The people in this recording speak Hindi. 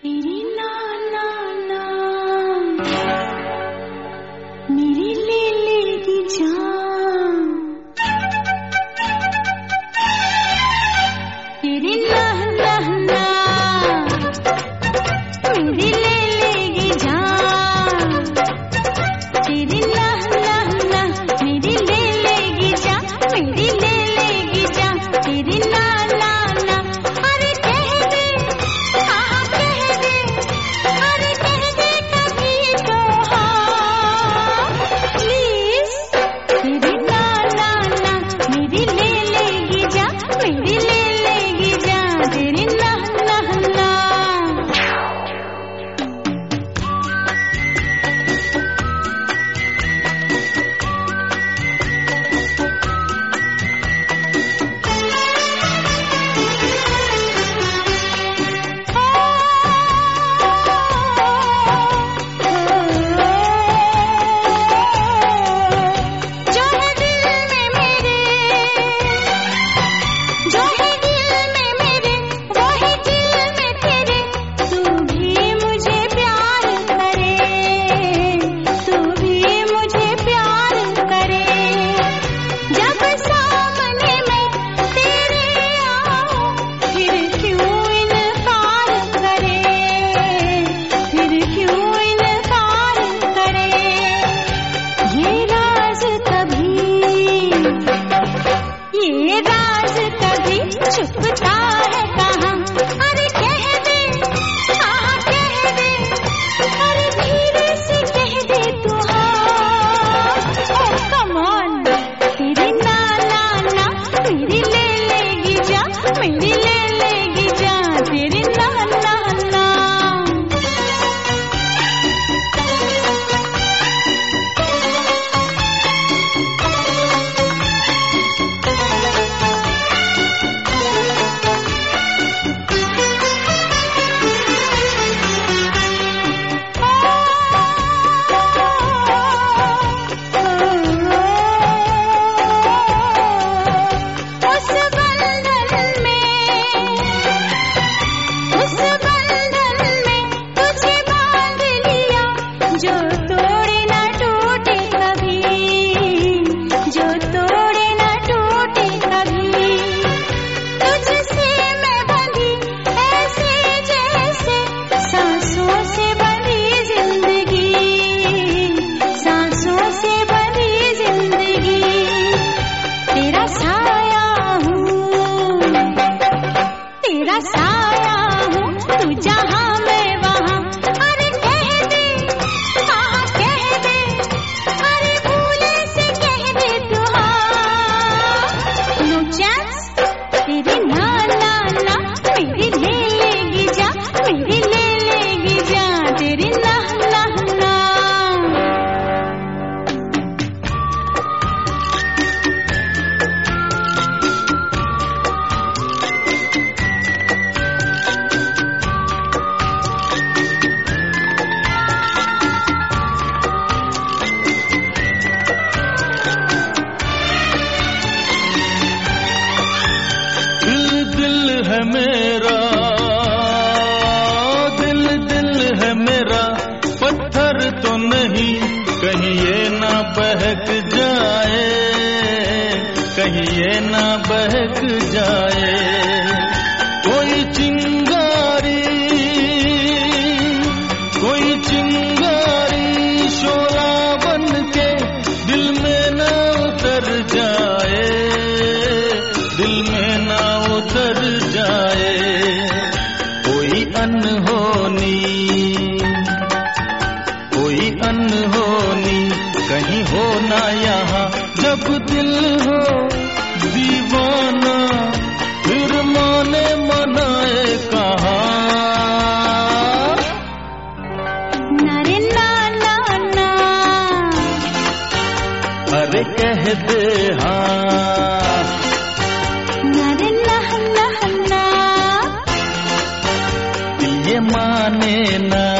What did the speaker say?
तेरी नाना ना मेरी ले लेगी जान, तेरी नाना ना मेरी ले लेगी जान, तेरी नाना ना मेरी ले लेगी जान, मेरी ले लेगी जान, तेरी नाना ना। अरे कह दे, हाँ कह दे, अरे कह दे कभी तो हाँ प्लीज, तेरी नाना ना मेरी ले लेगी जान, मेरी ले लेगी जान, तेरी नाना ना। जो है दिल में मेरे, जो है दिल में मेरे, वो है दिल में तेरे, तू भी मुझे प्यार करे, तू भी मुझे प्यार करे। जब सामने मैं तेरे आऊं, फिर क्यों इनकार करे, फिर क्यों इनकार करे। ये राज कभी छुपता है कहाँ, अरे कह दे, हाँ कह दे, अरे धीरे से कह दे तू हाँ। ओह कम ऑन, तेरी नाना ना मेरी ले लेगी जान, मेरी ले लेगी जान, तेरी नाना ना। उस बंधन में तुझे बांध लिया, जो तोड़े न टूटे कभी, जो तोड़े न टूटे कभी। तुझसे मैं बंधी ऐसे जैसे सांसों से बंधी जिंदगी, सांसों से बंधी जिंदगी। तेरा साया हूँ, तेरा साया हूँ, तू जहाँ मैं वहाँ। अरे कह दे, हाँ कह दे, अरे भूले से कह दे तू हाँ। नो चांस, तेरी नाना ना मेरी ले लेगी जान, मेरी ले लेगी जान, तेरी नाना ना। दिल है मेरा, दिल है मेरा, पत्थर तो नहीं, कहीं ये ना बहक जाए, कहीं ये ना बहक जाए। कोई चिंगारी, कोई चिंगारी शोला बन के दिल में ना उतर जाए, दिल में ना उतर जाए। कोई अनहोनी, कोई अनहोनी कहीं हो ना यहाँ, जब दिल हो दीवाना फिर माने मनाए कहाँ। नारे नाना ना, अरे कह दे हाँ, नारे नाना ना, ये माने ना।